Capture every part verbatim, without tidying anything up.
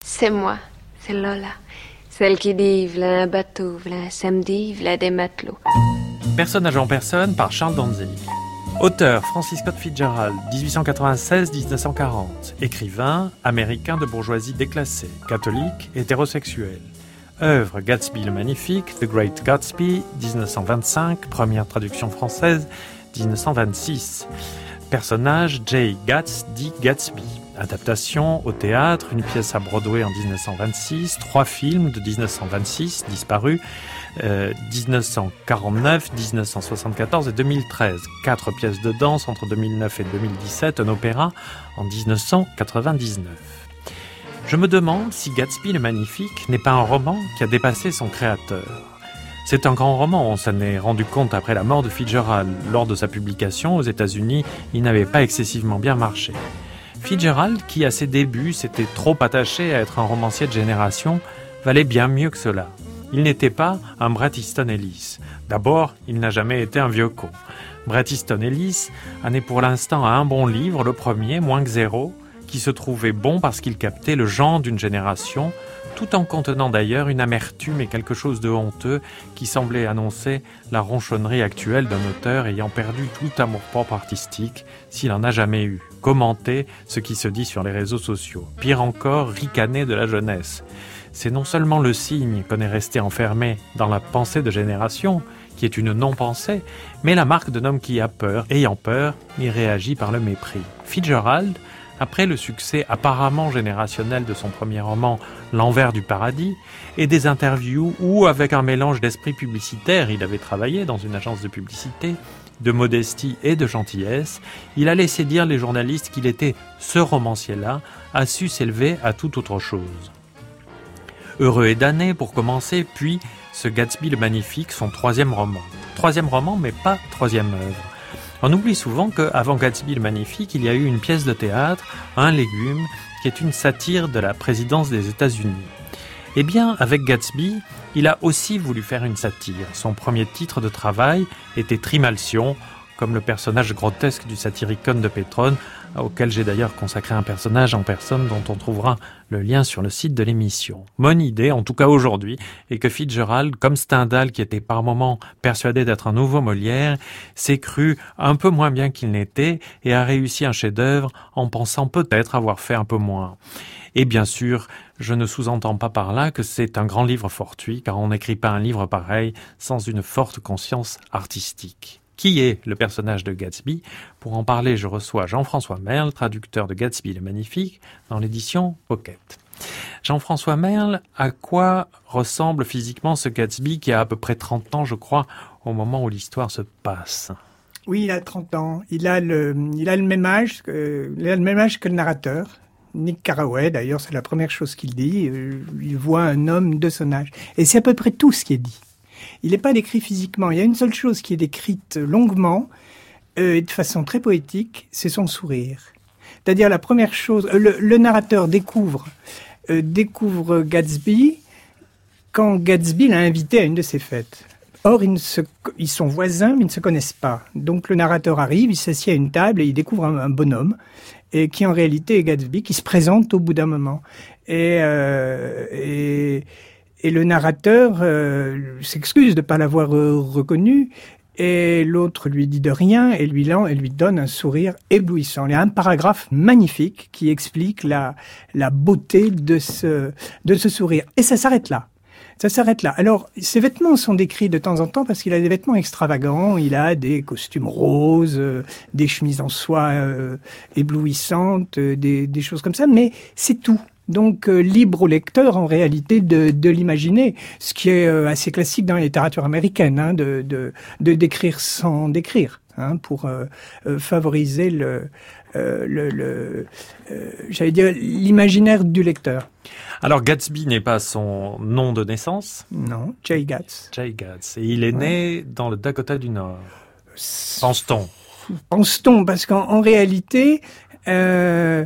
C'est moi, c'est Lola. Celle qui dit v'là un bateau, v'là un samedi, v'là des matelots. Personnage en personne par Charles Dantzig. Auteur Francis Scott Fitzgerald, dix-huit cent quatre-vingt-seize à dix-neuf cent quarante. Écrivain, américain de bourgeoisie déclassée, catholique, hétérosexuel. Œuvre Gatsby le Magnifique, The Great Gatsby, dix-neuf cent vingt-cinq, première traduction française, dix-neuf cent vingt-six. Personnage Jay Gatz dit Gatsby. Adaptation au théâtre, une pièce à Broadway en dix-neuf cent vingt-six, trois films de dix-neuf cent vingt-six, disparus, euh, dix-neuf cent quarante-neuf, dix-neuf cent soixante-quatorze et deux mille treize. Quatre pièces de danse entre deux mille neuf et deux mille dix-sept, un opéra en dix-neuf cent quatre-vingt-dix-neuf. Je me demande si Gatsby le Magnifique n'est pas un roman qui a dépassé son créateur. C'est un grand roman, on s'en est rendu compte après la mort de Fitzgerald. Lors de sa publication aux États-Unis, il n'avait pas excessivement bien marché. Fitzgerald, qui à ses débuts s'était trop attaché à être un romancier de génération, valait bien mieux que cela. Il n'était pas un Bret Easton Ellis. D'abord, il n'a jamais été un vieux con. Bret Easton Ellis en est pour l'instant à un bon livre, le premier, Moins que zéro, qui se trouvait bon parce qu'il captait le genre d'une génération, tout en contenant d'ailleurs une amertume et quelque chose de honteux qui semblait annoncer la ronchonnerie actuelle d'un auteur ayant perdu tout amour-propre artistique, s'il en a jamais eu. Commenter ce qui se dit sur les réseaux sociaux. Pire encore, ricaner de la jeunesse. C'est non seulement le signe qu'on est resté enfermé dans la pensée de génération, qui est une non-pensée, mais la marque d'un homme qui a peur. Ayant peur, il réagit par le mépris. Fitzgerald, après le succès apparemment générationnel de son premier roman « L'envers du paradis » et des interviews où, avec un mélange d'esprit publicitaire, il avait travaillé dans une agence de publicité, de modestie et de gentillesse, il a laissé dire les journalistes qu'il était ce romancier-là, a su s'élever à toute autre chose. Heureux et damné pour commencer, puis ce Gatsby le Magnifique, son troisième roman. Troisième roman, mais pas troisième œuvre. On oublie souvent qu'avant Gatsby le Magnifique, il y a eu une pièce de théâtre, Un légume, qui est une satire de la présidence des États-Unis. Eh bien, avec Gatsby, il a aussi voulu faire une satire. Son premier titre de travail était Trimalcion, comme le personnage grotesque du satyricon de Pétrone, auquel j'ai d'ailleurs consacré un personnage en personne dont on trouvera le lien sur le site de l'émission. Mon idée, en tout cas aujourd'hui, est que Fitzgerald, comme Stendhal qui était par moments persuadé d'être un nouveau Molière, s'est cru un peu moins bien qu'il n'était et a réussi un chef-d'œuvre en pensant peut-être avoir fait un peu moins. Et bien sûr, je ne sous-entends pas par là que c'est un grand livre fortuit, car on n'écrit pas un livre pareil sans une forte conscience artistique. Qui est le personnage de Gatsby ? Pour en parler, je reçois Jean-François Merle, traducteur de Gatsby le Magnifique, dans l'édition Pocket. Jean-François Merle, à quoi ressemble physiquement ce Gatsby qui a à peu près trente ans, je crois, au moment où l'histoire se passe ? Oui, il a trente ans. Il a le, il a le même âge que, il a le même âge que le narrateur. Nick Carraway, d'ailleurs, c'est la première chose qu'il dit. Il voit un homme de son âge. Et c'est à peu près tout ce qui est dit. Il n'est pas décrit physiquement. Il y a une seule chose qui est décrite longuement euh, et de façon très poétique, c'est son sourire. C'est-à-dire la première chose, euh, le, le narrateur découvre, euh, découvre Gatsby quand Gatsby l'a invité à une de ses fêtes. Or, ils, ne se, ils sont voisins, mais ils ne se connaissent pas. Donc le narrateur arrive, il s'assied à une table et il découvre un, un bonhomme et qui en réalité est Gatsby, qui se présente au bout d'un moment. Et... Euh, et Et le narrateur euh, s'excuse de ne pas l'avoir euh, reconnu, et l'autre lui dit de rien, et lui, et lui donne un sourire éblouissant. Il y a un paragraphe magnifique qui explique la, la beauté de ce, de ce sourire. Et ça s'arrête là. Ça s'arrête là. Alors, ses vêtements sont décrits de temps en temps parce qu'il a des vêtements extravagants. Il a des costumes roses, euh, des chemises en soie euh, éblouissantes, euh, des, des choses comme ça, mais c'est tout. Donc, euh, libre au lecteur, en réalité, de, de l'imaginer, ce qui est euh, assez classique dans la littérature américaine, hein, de, de, de décrire sans décrire, hein, pour euh, euh, favoriser le, euh, le, le euh, j'allais dire, l'imaginaire du lecteur. Alors, Gatsby n'est pas son nom de naissance ? Non, Jay Gatz. Jay Gatz. Et il est ouais. né dans le Dakota du Nord. Pense-t-on ? Pense-t-on, parce qu'en en réalité... Euh,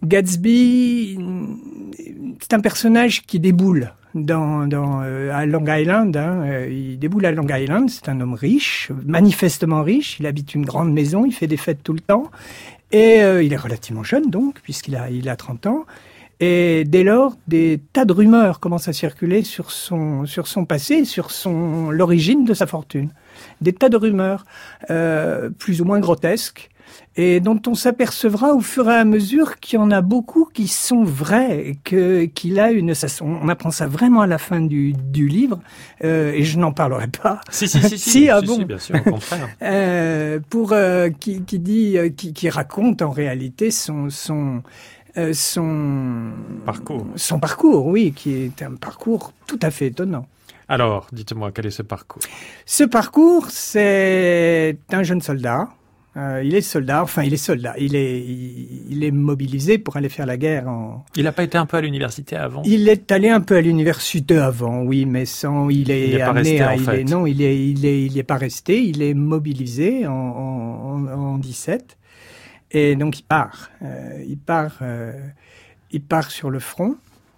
Gatsby, c'est un personnage qui déboule dans, dans, euh, à Long Island. Hein. Il déboule à Long Island, c'est un homme riche, manifestement riche. Il habite une grande maison, il fait des fêtes tout le temps. Et euh, il est relativement jeune donc, puisqu'il a, il a trente ans. Et dès lors, des tas de rumeurs commencent à circuler sur son, sur son passé, sur son, l'origine de sa fortune. Des tas de rumeurs, euh, plus ou moins grotesques, et dont on s'apercevra au fur et à mesure qu'il y en a beaucoup qui sont vrais, et que, qu'il a une, ça, on apprend ça vraiment à la fin du, du livre, euh, et je n'en parlerai pas. Si, si, si, si, si, ah si, bon. si, bien sûr, au contraire. euh, pour, euh, qui, qui dit, euh, qui, qui raconte en réalité son, son, euh, son parcours. Son parcours, oui, qui est un parcours tout à fait étonnant. Alors, dites-moi, quel est ce parcours? Ce parcours, c'est un jeune soldat. Euh, il est soldat, enfin il est soldat, il est, il, il est mobilisé pour aller faire la guerre en... Il n'a pas été un peu à l'université avant? Il est allé un peu à l'université avant, oui, mais sans, il est, il est amené pas resté, à, en il fait. est, non, il est, il est, il est pas resté, il est mobilisé en, en, en, en dix-sept, et donc il part, euh, il part, euh, il part sur le front,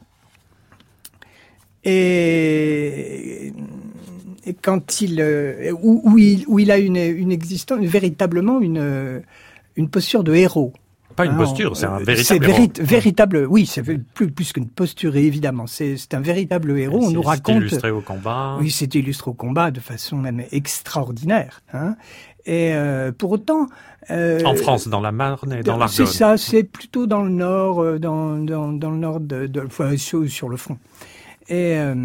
et... Et quand il, euh, où, où il, où il a une, une existence, véritablement une, une posture de héros. Pas une hein, posture, on, c'est un c'est véritable véri- héros. véritable, oui, c'est plus, plus qu'une posture, évidemment. C'est, c'est un véritable héros. Et on nous c'est raconte. illustré au combat. Oui, c'est illustré au combat de façon même extraordinaire. Hein. Et euh, pour autant. Euh, en France, dans la Marne et dans l'Argonne. C'est ça, c'est plutôt dans le nord, dans, dans, dans le nord de, de, enfin, sur, sur le front. Et euh,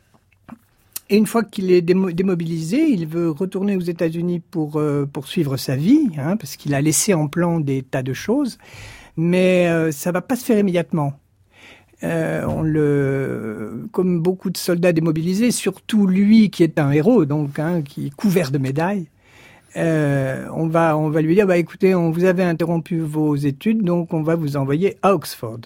Et une fois qu'il est démo- démobilisé, il veut retourner aux États-Unis pour euh, poursuivre sa vie, hein, parce qu'il a laissé en plan des tas de choses, mais euh, ça va pas se faire immédiatement. Euh, on le, comme beaucoup de soldats démobilisés, surtout lui qui est un héros, donc hein, qui est couvert de médailles, euh, on va on va lui dire bah écoutez, on vous avez interrompu vos études, donc on va vous envoyer à Oxford.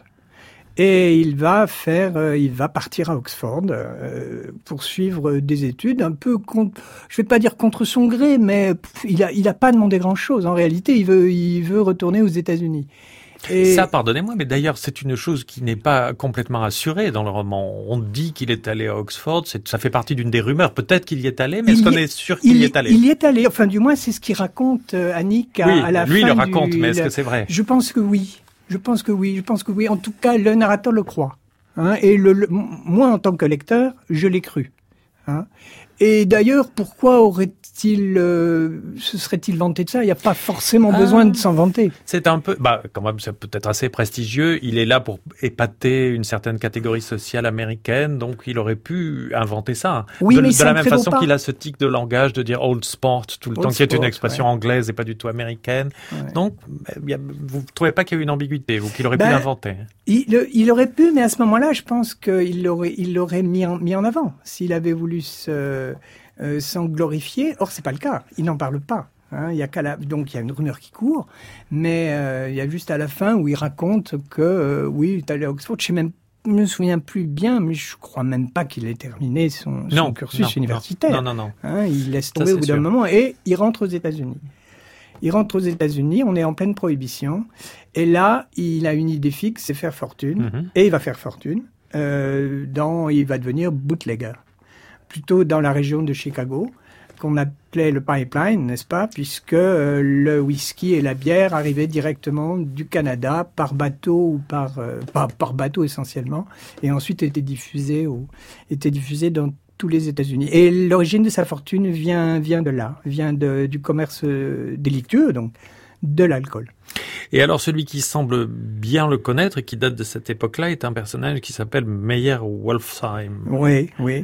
Et il va faire, euh, il va partir à Oxford euh, pour suivre des études un peu contre, je vais pas dire contre son gré, mais pff, il a, il a pas demandé grand chose. En réalité, il veut, il veut retourner aux États-Unis. Et ça, pardonnez-moi, mais d'ailleurs, c'est une chose qui n'est pas complètement assurée dans le roman. On dit qu'il est allé à Oxford, c'est, ça fait partie d'une des rumeurs. Peut-être qu'il y est allé, mais il est-ce qu'on est sûr qu'il y est allé? Il y est allé. Enfin, du moins, c'est ce qu'il raconte euh, Annick à, oui, à la lui, fin il le raconte, du, mais est-ce le... que c'est vrai? Je pense que oui. Je pense que oui, je pense que oui. En tout cas, le narrateur le croit. Hein, et le, le, moi, en tant que lecteur, je l'ai cru. Hein. Et d'ailleurs, pourquoi aurait-il, euh, se serait-il vanté de ça? Il n'y a pas forcément ah, besoin de s'en vanter. C'est un peu, bah, quand même, c'est peut-être assez prestigieux. Il est là pour épater une certaine catégorie sociale américaine, donc il aurait pu inventer ça. Oui, de, mais de la même façon pas. qu'il a ce tic de langage de dire old sport tout le old temps, qui est sport, une expression ouais. anglaise et pas du tout américaine. Ouais. Donc, y a, vous ne trouvez pas qu'il y a eu une ambiguïté, vous, qu'il aurait ben, pu l'inventer? Il, il aurait pu, mais à ce moment-là, je pense qu'il l'aurait, il l'aurait mis en, mis en avant. S'il avait voulu se, euh, s'en glorifier. Or, c'est pas le cas. Il n'en parle pas. Hein. Il y a qu'à la, donc, il y a une rumeur qui court, mais euh, il y a juste à la fin où il raconte que, euh, oui, il est allé à Oxford. Je sais même, je me souviens plus bien, mais je crois même pas qu'il ait terminé son, son non, cursus non, universitaire. Non, non, non. Hein, il laisse Ça, tomber au bout d'un sûr. moment et il rentre aux États-Unis. Il rentre aux États-Unis, on est en pleine prohibition, et là, il a une idée fixe, c'est faire fortune, Mm-hmm. et il va faire fortune. Euh, dans, il va devenir bootlegger, plutôt dans la région de Chicago, qu'on appelait le pipeline, n'est-ce pas, puisque euh, le whisky et la bière arrivaient directement du Canada par bateau ou par, euh, par, par bateau essentiellement, et ensuite étaient diffusés, au, étaient diffusés dans tous les États-Unis. Et l'origine de sa fortune vient, vient de là, vient de, du commerce délictueux, donc de l'alcool. Et alors, celui qui semble bien le connaître et qui date de cette époque-là est un personnage qui s'appelle Meyer Wolfsheim. Oui, oui.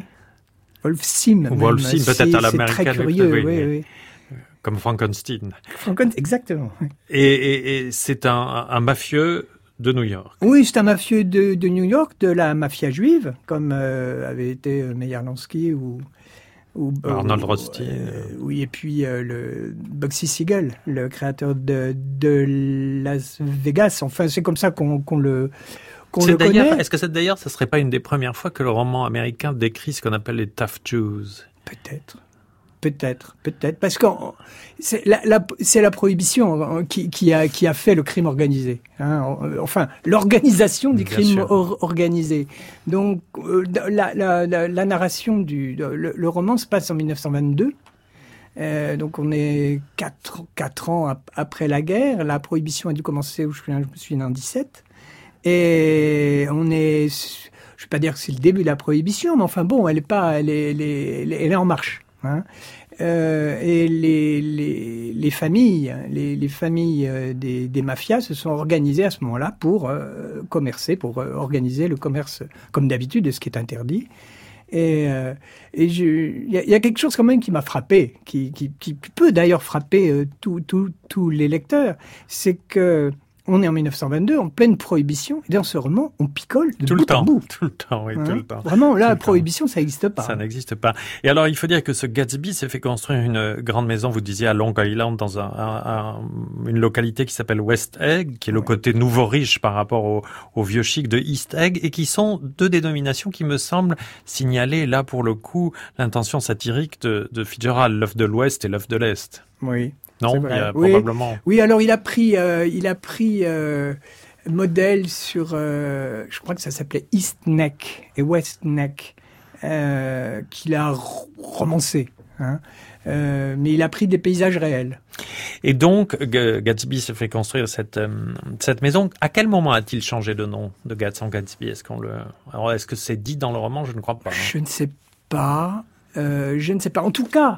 Wolfsim. Ou Wolfsim, peut-être à l'américaine. C'est très curieux, oui, oui, oui. Comme Frankenstein. Frankenstein, exactement. Et, et, et c'est un, un mafieux de New York. Oui, c'est un mafieux de, de New York, de la mafia juive, comme euh, avait été euh, Meyer Lansky ou... Ou, Arnold ou, Rothstein. Euh, oui, et puis euh, le Bugsy Siegel, le créateur de, de Las Vegas. Enfin, c'est comme ça qu'on, qu'on le qu'on c'est le d'ailleurs, connaît. Est-ce que c'est d'ailleurs, ce serait pas une des premières fois que le roman américain décrit ce qu'on appelle les tough Jews? Peut-être. Peut-être, peut-être, parce que c'est la, la, c'est la prohibition qui, qui, a, qui a fait le crime organisé. Hein, enfin, l'organisation du Bien crime or, organisé. Donc, euh, la, la, la, la narration du le, le roman se passe en dix-neuf cent vingt-deux. Euh, donc, on est quatre, quatre ans ap- après la guerre. La prohibition a dû commencer, je me souviens, en dix-sept. Et on est, je vais pas dire que c'est le début de la prohibition, mais enfin bon, elle est pas, elle est, elle est, elle est en marche. Hein. Euh, et les, les, les familles, les, les familles des, des mafias se sont organisées à ce moment-là pour euh, commercer, pour euh, organiser le commerce comme d'habitude, ce qui est interdit. Et euh, et il y, y a quelque chose quand même qui m'a frappé, qui, qui, qui peut d'ailleurs frapper euh, tous tout, tout les lecteurs, c'est que on est en mille neuf cent vingt-deux, en pleine prohibition, et dans ce roman, on picole de tout bout le temps, en bout. Tout le temps, oui, hein? Tout le temps. Vraiment, là, tout la prohibition, ça n'existe pas. Ça n'existe pas. Et alors, il faut dire que ce Gatsby s'est fait construire une grande maison, vous disiez, à Long Island, dans un, un, un, une localité qui s'appelle West Egg, qui est le ouais. côté nouveau riche par rapport au, au vieux chic de East Egg, et qui sont deux dénominations qui me semblent signaler, là, pour le coup, l'intention satirique de, de Fitzgerald, l'œuf de l'Ouest et l'œuf de l'Est. Oui. Non, il y a oui. probablement. Oui, alors il a pris, euh, il a pris euh, modèle sur, euh, je crois que ça s'appelait East Neck et West Neck, euh, qu'il a romancé. Hein. Euh, mais il a pris des paysages réels. Et donc, Gatsby se fait construire cette euh, cette maison. À quel moment a-t-il changé de nom de Gatsby en Gatsby? Est-ce qu'on le, alors est-ce que c'est dit dans le roman? Je ne crois pas. Hein. Je ne sais pas. Euh, je ne sais pas. En tout cas.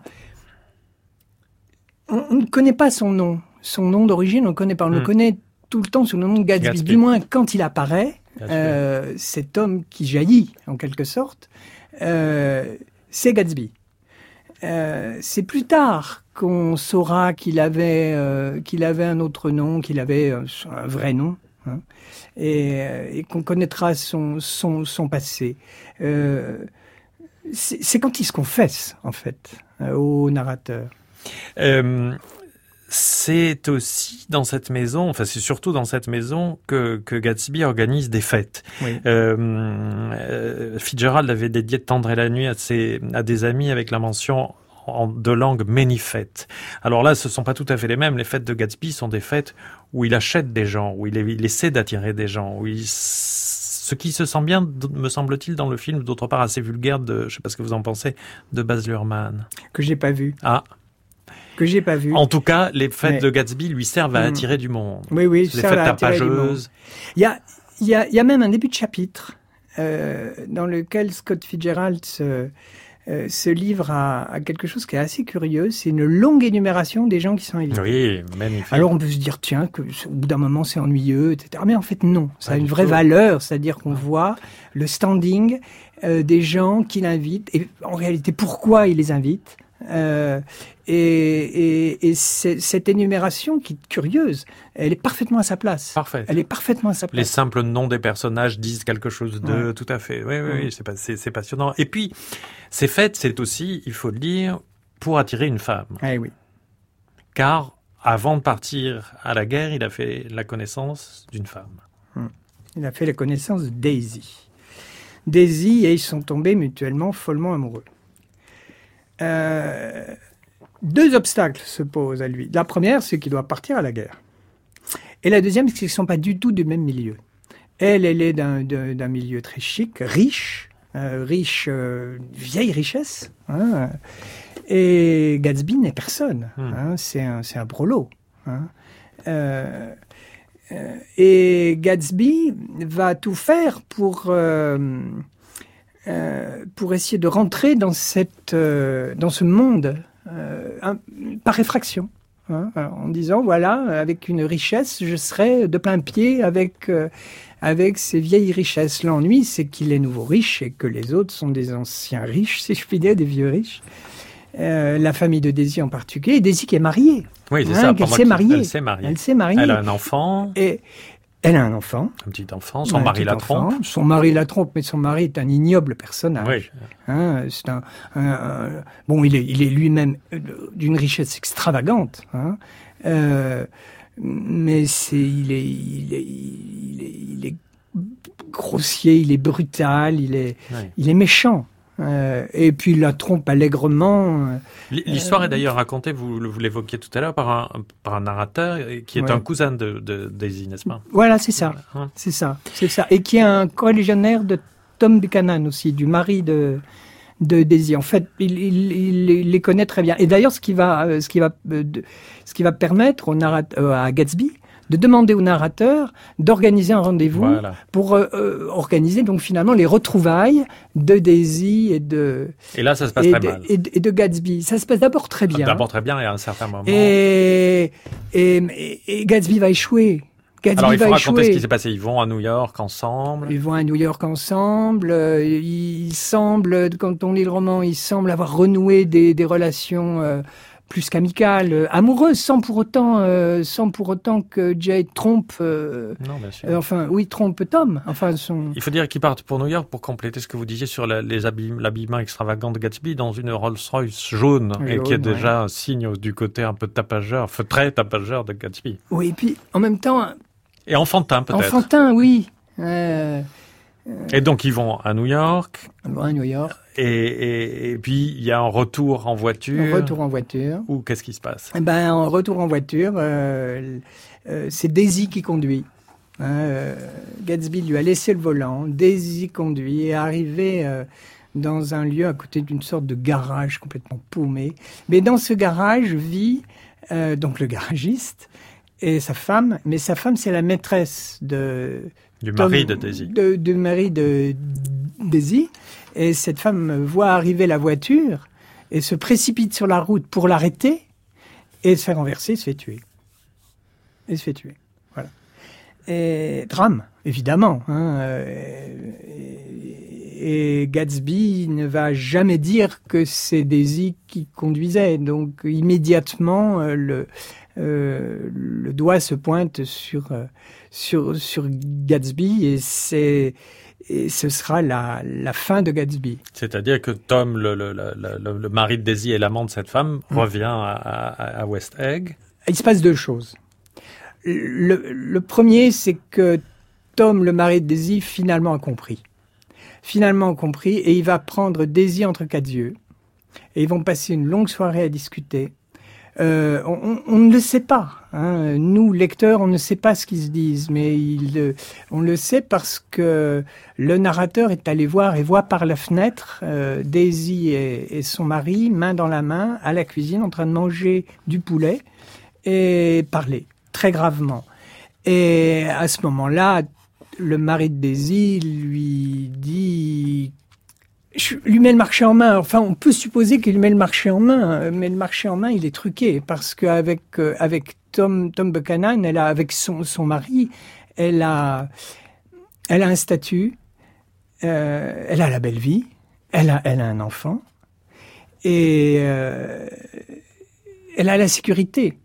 On, on ne connaît pas son nom. Son nom d'origine, on ne le connaît pas. On mmh. le connaît tout le temps sous le nom de Gatsby. Gatsby. Du moins, quand il apparaît, euh, cet homme qui jaillit, en quelque sorte, euh, c'est Gatsby. Euh, c'est plus tard qu'on saura qu'il avait, euh, qu'il avait un autre nom, qu'il avait euh, un vrai nom, hein, et, euh, et qu'on connaîtra son, son, son passé. Euh, c'est, c'est quand il se confesse, en fait, euh, au narrateur. Euh, c'est aussi dans cette maison, enfin c'est surtout dans cette maison que, que Gatsby organise des fêtes. Oui. Euh, euh, Fitzgerald avait dédié Tendre et la nuit à, ses, à des amis avec la mention en de langue many fêtes. Alors là, ce sont pas tout à fait les mêmes. Les fêtes de Gatsby sont des fêtes où il achète des gens, où il, il essaie d'attirer des gens, où il... Ce qui se sent bien, me semble-t-il, dans le film, d'autre part assez vulgaire, de, je sais pas ce que vous en pensez, de Baz Luhrmann. Que j'ai pas vu. Ah. Que j'ai pas vu. En tout cas, les fêtes Mais... de Gatsby lui servent à attirer mmh. du monde. Oui, oui. Les fêtes tapageuses. Il y a, il y a, il y a même un début de chapitre, euh, dans lequel Scott Fitzgerald se, euh, se livre à, à quelque chose qui est assez curieux. C'est une longue énumération des gens qui sont invités. Oui, magnifique. Alors on peut se dire, tiens, que au bout d'un moment c'est ennuyeux, et cetera. Mais en fait non, ça Pas a une vraie tout. valeur, c'est-à-dire qu'on voit le standing euh, des gens qu'il invite et en réalité pourquoi il les invite. Euh, et, et, et c'est, cette énumération qui est curieuse, elle est parfaitement à sa place. Parfait. Elle est parfaitement à sa place. Les simples noms des personnages disent quelque chose de... Ouais. Tout à fait. Oui, oui, oui, c'est, pas, c'est, c'est passionnant. Et puis, ces fêtes, c'est aussi, il faut le dire, pour attirer une femme. Eh oui. Car, avant de partir à la guerre, il a fait la connaissance d'une femme. Hum. Il a fait la connaissance de Daisy. Daisy et ils sont tombés mutuellement follement amoureux. Euh, deux obstacles se posent à lui. La première, c'est qu'il doit partir à la guerre. Et la deuxième, c'est qu'ils ne sont pas du tout du même milieu. Elle, elle est d'un, d'un, d'un milieu très chic, riche, euh, riche, euh, vieille richesse. Hein, et Gatsby n'est personne. Mmh. Hein, c'est un, c'est un brolo. Hein. Euh, euh, et Gatsby va tout faire pour... Euh, Euh, pour essayer de rentrer dans cette, euh, dans ce monde euh, un, par effraction, hein, en disant voilà, avec une richesse, je serai de plein pied avec euh, avec ces vieilles richesses. L'ennui, c'est qu'il est nouveau riche et que les autres sont des anciens riches, si je puis dire, des vieux riches. Euh, la famille de Daisy en particulier, et Daisy qui est mariée. Oui, c'est hein, ça. Elle s'est mariée. Elle s'est mariée. Elle s'est mariée. Elle a un enfant. Et elle a un enfant. Un petit enfant. Son mari la trompe. Enfant. Son mari la trompe, mais son mari est un ignoble personnage. Oui. Hein, c'est un, un, un, bon, il est, il est lui-même d'une richesse extravagante. Hein, euh, mais c'est, il est, il est, il est, il est grossier, il est brutal, il est, oui. il est méchant. Euh, et puis il la trompe allègrement. Euh, L'histoire est d'ailleurs racontée, vous, vous l'évoquiez tout à l'heure, par un, par un narrateur qui est ouais. un cousin de, de Daisy, n'est-ce pas? Voilà, c'est ça, hein. c'est ça, c'est ça. Et qui est un collégionnaire de Tom Buchanan aussi, du mari de, de Daisy. En fait, il, il, il, il les connaît très bien. Et d'ailleurs, ce qui va, ce qui va, ce qui va permettre au narrateur, à Gatsby de demander au narrateur d'organiser un rendez-vous voilà. pour euh, euh, organiser donc finalement les retrouvailles de Daisy et de et là ça se passe et très de, mal et de, et de Gatsby. Ça se passe d'abord très bien. D'abord très bien et à un certain moment. Et, et, et, et Gatsby va échouer. Gatsby Alors il faut va raconter échouer. ce qui s'est passé. Ils vont à New York ensemble. Ils vont à New York ensemble. Euh, ils semblent, quand on lit le roman, ils semblent avoir renoué des, des relations euh, plus qu'amicales, euh, amoureuses, sans pour autant, euh, sans pour autant que Jay trompe. Euh, non, bien sûr. euh, enfin, oui, trompe Tom. Enfin, son. Il faut dire qu'ils partent pour New York pour compléter ce que vous disiez sur la, les habillements, l'habillement extravagant de Gatsby dans une Rolls-Royce jaune, jaune et qui est déjà ouais. un signe du côté un peu tapageur, très tapageur de Gatsby. Oui, et puis en même temps. Et enfantin peut-être. Enfantin, oui. Euh, euh... Et donc ils vont à New York. Ils vont à New York. Et, et, et puis il y a un retour en voiture. Un retour en voiture. Ou qu'est-ce qui se passe? Eh ben, en retour en voiture, euh, euh, c'est Daisy qui conduit. Hein, euh, Gatsby lui a laissé le volant. Daisy conduit et est arrivé euh, dans un lieu à côté d'une sorte de garage complètement paumé. Mais dans ce garage vit euh, donc le garagiste. Et sa femme, mais sa femme, c'est la maîtresse de... Du mari Tom, de Daisy. De, du mari de Daisy. Et cette femme voit arriver la voiture et se précipite sur la route pour l'arrêter et se fait renverser, se fait tuer. Et se fait tuer. Voilà. Et drame, évidemment. Hein, et, et Gatsby ne va jamais dire que c'est Daisy qui conduisait. Donc, immédiatement, le... Euh, le doigt se pointe sur euh, sur sur Gatsby et c'est et ce sera la la fin de Gatsby. C'est-à-dire que Tom, le le le, le mari de Daisy et l'amant de cette femme, mmh. revient à, à, à West Egg. Il se passe deux choses. Le le premier, c'est que Tom, le mari de Daisy, finalement a compris. Finalement a compris et il va prendre Daisy entre quatre yeux et ils vont passer une longue soirée à discuter. Euh, on, on ne le sait pas. Hein. Nous, lecteurs, on ne sait pas ce qu'ils se disent, mais il, on le sait parce que le narrateur est allé voir et voit par la fenêtre euh, Daisy et, et son mari, main dans la main, à la cuisine, en train de manger du poulet et parler très gravement. Et à ce moment-là, le mari de Daisy lui dit... Je lui met le marché en main. Enfin, on peut supposer qu'il lui met le marché en main, mais le marché en main, il est truqué parce qu'avec euh, avec Tom Tom Buchanan, elle a avec son son mari, elle a elle a un statut, euh, elle a la belle vie, elle a elle a un enfant et euh, elle a la sécurité.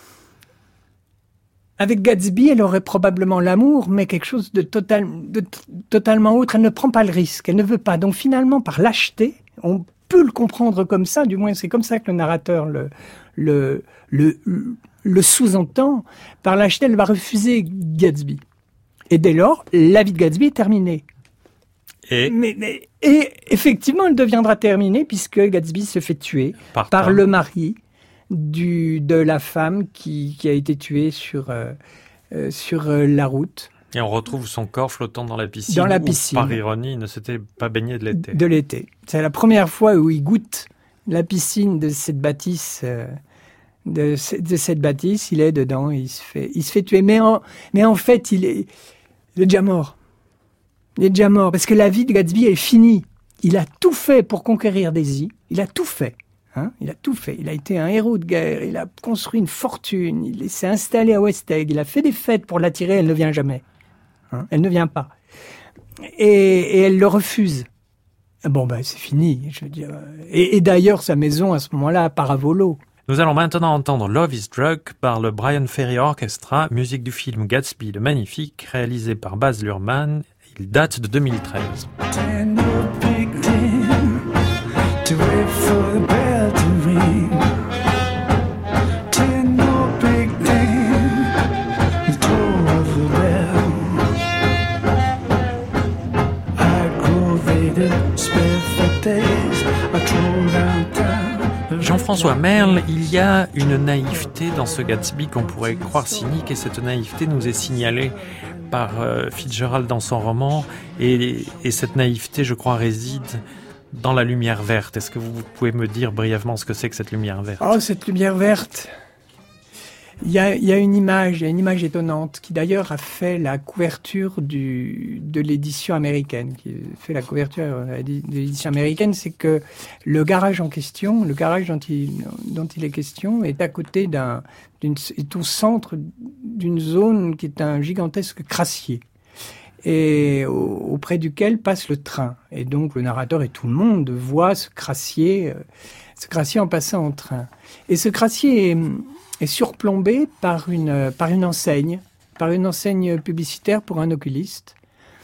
Avec Gatsby, elle aurait probablement l'amour, mais quelque chose de, total, de t- totalement autre. Elle ne prend pas le risque, elle ne veut pas. Donc finalement, par lâcheté, on peut le comprendre comme ça, du moins c'est comme ça que le narrateur le, le, le, le sous-entend. Par lâcheté, elle va refuser Gatsby. Et dès lors, la vie de Gatsby est terminée. Et, mais, mais, et effectivement, elle deviendra terminée puisque Gatsby se fait tuer par, par le mari du, de la femme qui, qui a été tuée sur, euh, euh, sur euh, la route. Et on retrouve son corps flottant dans la piscine. Dans la piscine. Où, par ironie, il ne s'était pas baigné de l'été. De l'été. C'est la première fois où il goûte la piscine de cette bâtisse. Euh, de, de cette bâtisse, il est dedans, il se fait, il se fait tuer. Mais en, mais en fait, il est, il est déjà mort. Il est déjà mort parce que la vie de Gatsby est finie. Il a tout fait pour conquérir Daisy. Il a tout fait. Hein, il a tout fait. Il a été un héros de guerre. Il a construit une fortune. Il s'est installé à West Egg. Il a fait des fêtes pour l'attirer. Elle ne vient jamais. Hein, elle ne vient pas. Et, et elle le refuse. Bon, ben, c'est fini. Je veux dire. Et, et d'ailleurs, sa maison, à ce moment-là, part à volo. Nous allons maintenant entendre Love is Drug par le Brian Ferry Orchestra, musique du film Gatsby le Magnifique, réalisé par Baz Luhrmann. Il date de deux mille treize. To wait for the bell to ring. Ten more big men, the toll of the bell. Aggravated, spent for days, I drove downtown. Jean-François Merle, il y a une naïveté dans ce Gatsby qu'on pourrait croire cynique, et cette naïveté nous est signalée par euh, Fitzgerald dans son roman, et, et cette naïveté, je crois, réside dans la lumière verte. Est-ce que vous pouvez me dire brièvement ce que c'est que cette lumière verte ? Oh, cette lumière verte. Il y a, il y a une image, il y a une image étonnante qui d'ailleurs a fait la couverture du, de l'édition américaine, qui fait la couverture de l'édition américaine, c'est que le garage en question, le garage dont il, dont il est question, est à côté d'un, d'une, est au centre d'une zone qui est un gigantesque crassier, et auprès duquel passe le train. Et donc le narrateur et tout le monde voit ce crassier, ce crassier en passant en train. Et ce crassier est, est surplombé par une, par une enseigne, par une enseigne publicitaire pour un oculiste,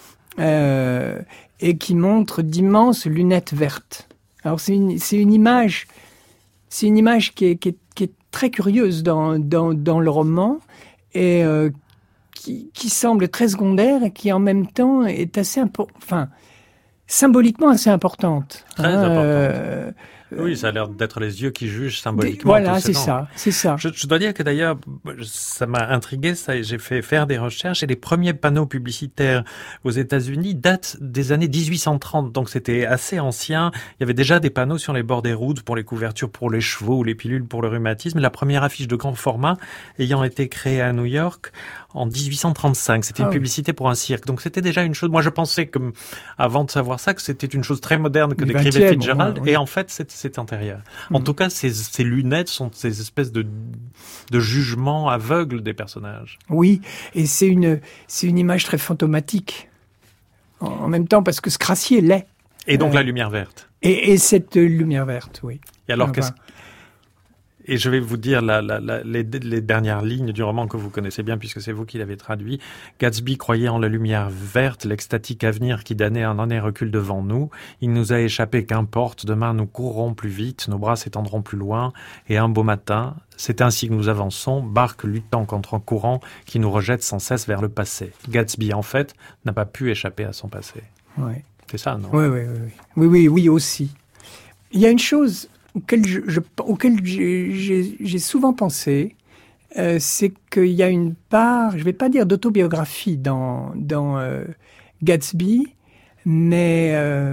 euh, et qui montre d'immenses lunettes vertes. Alors c'est une, c'est une image, c'est une image qui est, qui est, qui est très curieuse dans, dans, dans le roman, et euh, qui, qui semble très secondaire et qui en même temps est assez important, enfin, symboliquement assez importante. Très hein, importante. Euh, Oui, ça a l'air d'être les yeux qui jugent symboliquement. Des, voilà, tous ces c'est noms. ça, c'est ça. Je, je dois dire que d'ailleurs, ça m'a intrigué, ça, j'ai fait faire des recherches et les premiers panneaux publicitaires aux États-Unis datent des années dix-huit cent trente, donc c'était assez ancien. Il y avait déjà des panneaux sur les bords des routes pour les couvertures pour les chevaux ou les pilules pour le rhumatisme. La première affiche de grand format ayant été créée à New York en dix-huit cent trente-cinq. C'était une ah, publicité pour un cirque. Donc c'était déjà une chose, moi je pensais, comme, avant de savoir ça, que c'était une chose très moderne que Du décrivait vingtième, Fitzgerald. ouais, ouais. Et en fait, c'est, c'est antérieur. En Mm. tout cas, ces, ces lunettes sont ces espèces de, de jugements aveugles des personnages. Oui, et c'est une, c'est une image très fantomatique. En, en même temps, parce que ce crassier l'est. Et donc Euh, la lumière verte. Et, et cette lumière verte, oui. Et alors, Ah, qu'est-ce... bah. Et je vais vous dire la, la, la, les, les dernières lignes du roman que vous connaissez bien puisque c'est vous qui l'avez traduit. Gatsby croyait en la lumière verte, l'extatique avenir qui d'année en année recule devant nous. Il nous a échappé, qu'importe, demain nous courrons plus vite, nos bras s'étendront plus loin. Et un beau matin, c'est ainsi que nous avançons, barque luttant contre un courant qui nous rejette sans cesse vers le passé. Gatsby, en fait, n'a pas pu échapper à son passé. Ouais. C'est ça, non? Oui, oui, oui, oui, oui, oui, oui, aussi. Il y a une chose auquel, je, je, auquel j'ai, j'ai, j'ai souvent pensé, euh, c'est qu'il y a une part, je ne vais pas dire d'autobiographie dans, dans euh, Gatsby, mais euh,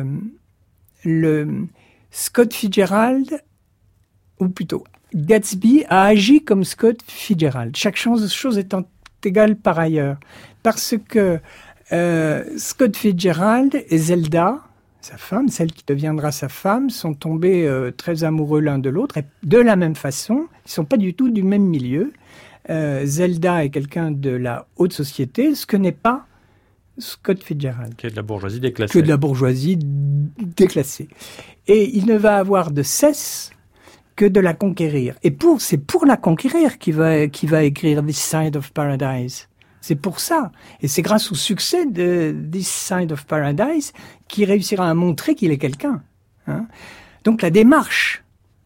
le Scott Fitzgerald, ou plutôt Gatsby a agi comme Scott Fitzgerald, chaque chose, chose étant égale par ailleurs, parce que euh, Scott Fitzgerald et Zelda, sa femme, celle qui deviendra sa femme, sont tombés euh, très amoureux l'un de l'autre, et de la même façon, ils ne sont pas du tout du même milieu. Euh, Zelda est quelqu'un de la haute société, ce que n'est pas Scott Fitzgerald. Qui est de la bourgeoisie déclassée. Que de la bourgeoisie déclassée. Et il ne va avoir de cesse que de la conquérir. Et pour, c'est pour la conquérir qu'il va, qu'il va écrire This Side of Paradise. C'est pour ça. Et c'est grâce au succès de This Side of Paradise qu'il réussira à montrer qu'il est quelqu'un. Hein. Donc la démarche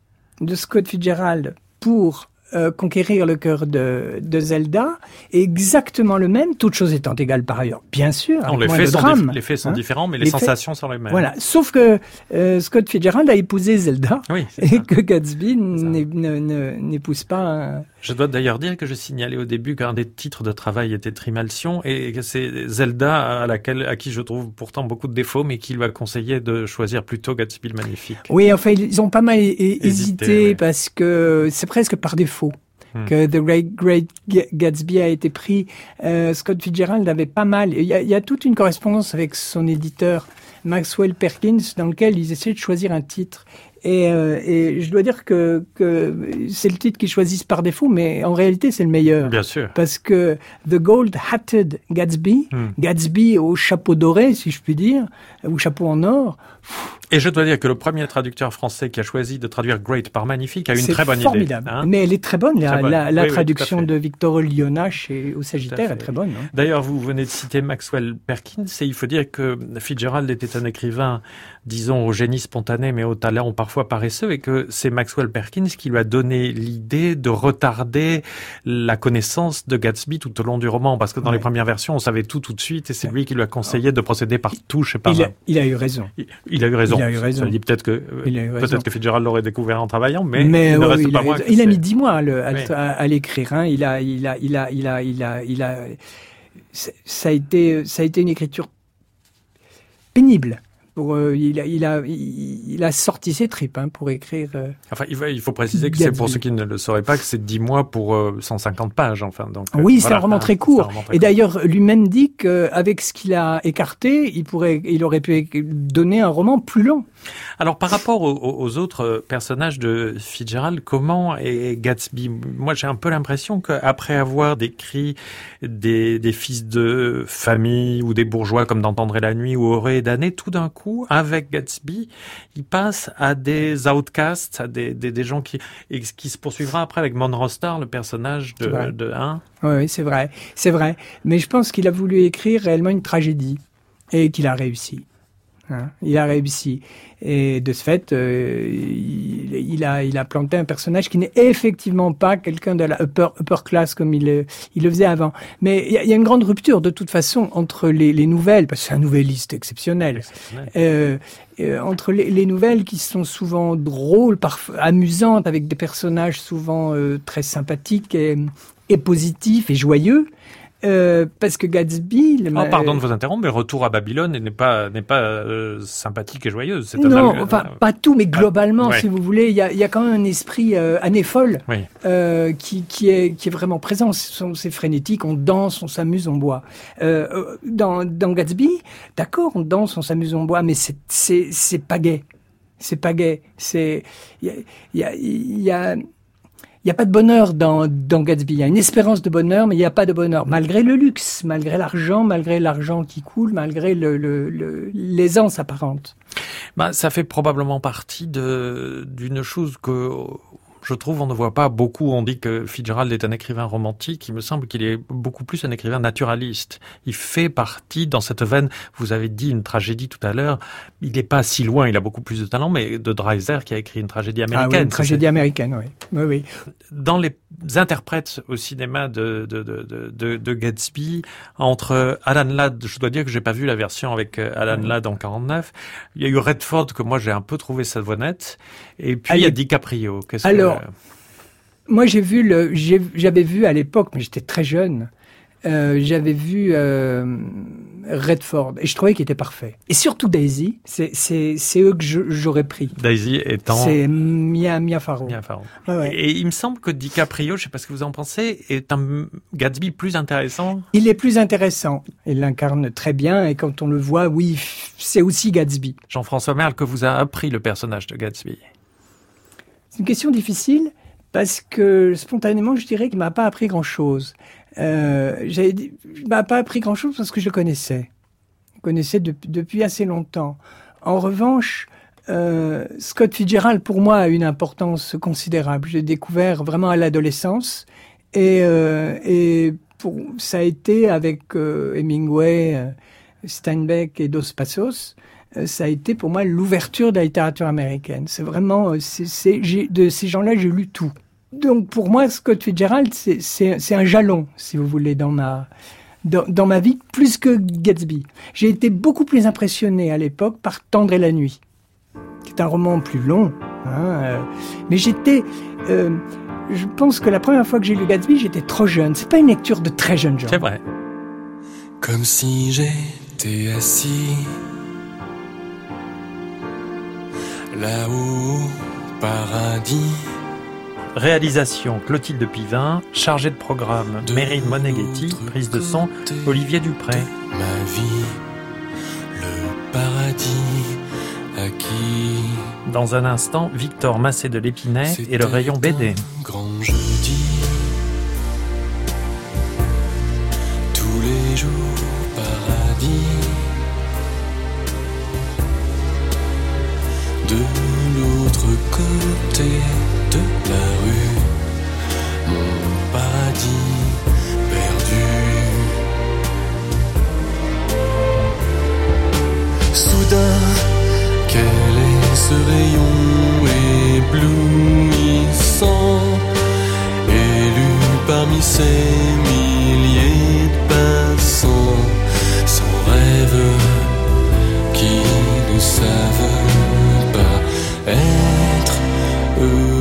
de Scott Fitzgerald pour euh, conquérir le cœur de, de Zelda est exactement le même, toutes choses étant égales par ailleurs, bien sûr. Non, les, moins faits de sont drame, dif- les faits sont hein. différents, mais les, Les sensations sont les mêmes. Voilà. Sauf que euh, Scott Fitzgerald a épousé Zelda Oui, c'est et ça. que Gatsby n'est- ne- ne- n'épouse pas... un- Je dois d'ailleurs dire que je signalais au début qu'un des titres de travail était Trimalcion et que c'est Zelda à laquelle, à qui je trouve pourtant beaucoup de défauts, mais qui lui a conseillé de choisir plutôt Gatsby le Magnifique. Oui, enfin, ils ont pas mal é- é- hésité, Hésité, ouais. parce que c'est presque par défaut Hmm. que The Great, Great Ga- Gatsby a été pris. Euh, Scott Fitzgerald avait pas mal... Il y, a, il y a toute une correspondance avec son éditeur Maxwell Perkins dans lequel ils essaient de choisir un titre. Et, euh, et je dois dire que, que c'est le titre qu'ils choisissent par défaut, mais en réalité, c'est le meilleur. Bien sûr. Parce que The Gold Hatted Gatsby, Hmm. Gatsby au chapeau doré, si je puis dire, ou chapeau en or, Et je dois dire que le premier traducteur français qui a choisi de traduire Great par Magnifique a une c'est très bonne formidable. idée. Hein. Mais elle est très bonne. La, Très bonne. la, la Oui, oui, traduction tout à fait. de Victor Liona chez, au Sagittaire fait. est très bonne. Hein. D'ailleurs, vous venez de citer Maxwell Perkins et il faut dire que Fitzgerald était un écrivain, disons, au génie spontané mais au talent parfois paresseux et que c'est Maxwell Perkins qui lui a donné l'idée de retarder la connaissance de Gatsby tout au long du roman parce que dans Ouais. les premières versions, on savait tout tout de suite et c'est Ouais. lui qui lui a conseillé de procéder par touche et par Il a, main. il a eu raison. Il, il a eu raison. Il a eu raison. Ça dit peut-être que, Il a eu raison. peut-être que Fitzgerald l'aurait découvert en travaillant, mais, Mais il ne ouais, reste il, pas a, moins que il a c'est- mis dix mois à, le- à, Oui. à- à l'écrire. Hein. Il a, il a, il a, il a, il a, il a. c'est- Ça a été, ça a été une écriture pénible Pour, euh, il, a, il, a, il, il a sorti ses tripes hein, pour écrire... Euh, enfin, il faut, il faut préciser que Gatsby. c'est, pour ceux qui ne le sauraient pas, que c'est dix mois pour euh, cent cinquante pages. Enfin, donc, euh, oui, voilà, c'est un roman hein, très court. roman très Et court. d'ailleurs, lui-même dit qu'avec ce qu'il a écarté, il, pourrait, il aurait pu donner un roman plus long. Alors, par rapport aux, aux autres personnages de Fitzgerald, comment est Gatsby? Moi, j'ai un peu l'impression qu'après avoir décrit des, des fils de famille ou des bourgeois comme dans Tendre la nuit ou Auré et Damnée, tout d'un coup, avec Gatsby, il passe à des outcasts, à des, des, des gens qui, et qui se poursuivra après avec Monroe Starr, le personnage de, de hein? Oui, oui, c'est vrai, c'est vrai. Mais je pense qu'il a voulu écrire réellement une tragédie et qu'il a réussi. Hein, il a réussi. Et de ce fait, euh, il, il, a, il a planté un personnage qui n'est effectivement pas quelqu'un de la upper, upper class comme il, il le faisait avant. Mais il y, a, il y a une grande rupture, de toute façon, entre les, les nouvelles, parce que c'est un nouvelliste exceptionnel, exceptionnel. Euh, euh, entre les, les nouvelles qui sont souvent drôles, parfois amusantes, avec des personnages souvent euh, très sympathiques et, et positifs et joyeux. Euh, parce que Gatsby... Le, oh, pardon de vous interrompre, mais Retour à Babylone n'est pas n'est pas euh, sympathique et joyeuse. C'est non, un enfin pas tout, mais globalement, ah, ouais. si vous voulez, il y a, y a quand même un esprit euh, année folle oui. euh, qui qui est qui est vraiment présent. C'est frénétique, on danse, on s'amuse, on boit. Euh, dans dans Gatsby, d'accord, on danse, on s'amuse, on boit, mais c'est c'est c'est pas gai. C'est pas gai. C'est il y a il y a il y a Il n'y a pas de bonheur dans, dans Gatsby. Il y a une espérance de bonheur, mais il n'y a pas de bonheur. Malgré le luxe, malgré l'argent, malgré l'argent qui coule, malgré le, le, le, l'aisance apparente. Bah, ça fait probablement partie de, d'une chose que... je trouve, on ne voit pas beaucoup. On dit que Fitzgerald est un écrivain romantique. Il me semble qu'il est beaucoup plus un écrivain naturaliste. Il fait partie dans cette veine. Vous avez dit une tragédie tout à l'heure. Il n'est pas si loin. Il a beaucoup plus de talent, mais de Dreiser qui a écrit une tragédie américaine. Ah oui, une tragédie américaine, oui. Oui, oui. Dans les interprètes au cinéma de, de, de, de, de Gatsby, entre Alan Ladd, je dois dire que j'ai pas vu la version avec Alan Ladd en quarante-neuf. Il y a eu Redford que moi j'ai un peu trouvé sa voix nette. Et puis Allez. il y a DiCaprio. Qu'est-ce Alors, que... moi j'ai vu le, j'ai, j'avais vu à l'époque, mais j'étais très jeune. Euh, j'avais vu euh, Redford et je trouvais qu'il était parfait. Et surtout Daisy, c'est c'est c'est eux que je, j'aurais pris. Daisy étant c'est Mia Mia Farrow. Mia Farrow. Ouais, ouais. Et il me semble que DiCaprio, je sais pas ce que vous en pensez, est un Gatsby plus intéressant. Il est plus intéressant. Il l'incarne très bien et quand on le voit, oui, c'est aussi Gatsby. Jean-François Merle, que vous a appris le personnage de Gatsby? C'est une question difficile parce que spontanément, je dirais qu'il m'a pas appris grand-chose. Euh, j'avais dit, il m'a pas appris grand-chose parce que je le connaissais. Je le connaissais de, depuis assez longtemps. En revanche, euh, Scott Fitzgerald, pour moi, a une importance considérable. J'ai découvert vraiment à l'adolescence et, euh, et pour, ça a été avec euh, Hemingway, euh, Steinbeck et Dos Passos. Euh, ça a été pour moi l'ouverture de la littérature américaine. C'est vraiment, c'est, c'est, j'ai, de ces gens-là, j'ai lu tout. Donc pour moi, Scott Fitzgerald, c'est, c'est, c'est un jalon, si vous voulez, dans ma, dans, dans ma vie, plus que Gatsby. J'ai été beaucoup plus impressionné à l'époque par Tendre la nuit, qui est un roman plus long. Hein, euh, mais j'étais... Euh, je pense que la première fois que j'ai lu Gatsby, j'étais trop jeune. C'est pas une lecture de très jeunes gens. C'est vrai. Comme si j'étais assis là-haut au paradis. Réalisation Clotilde Pivin, chargée de programme de Meryl Moneghetti, prise de son Olivier Dupré. Ma vie, le paradis acquis. Dans un instant, Victor Massé de l'Épinay et le rayon B D. Grand jeudi, tous les jours paradis. De l'autre côté de la rue, mon paradis perdu. Soudain, quel est ce rayon éblouissant, élu parmi ces milliers de passants, sans rêve, qui ne savent pas être heureux.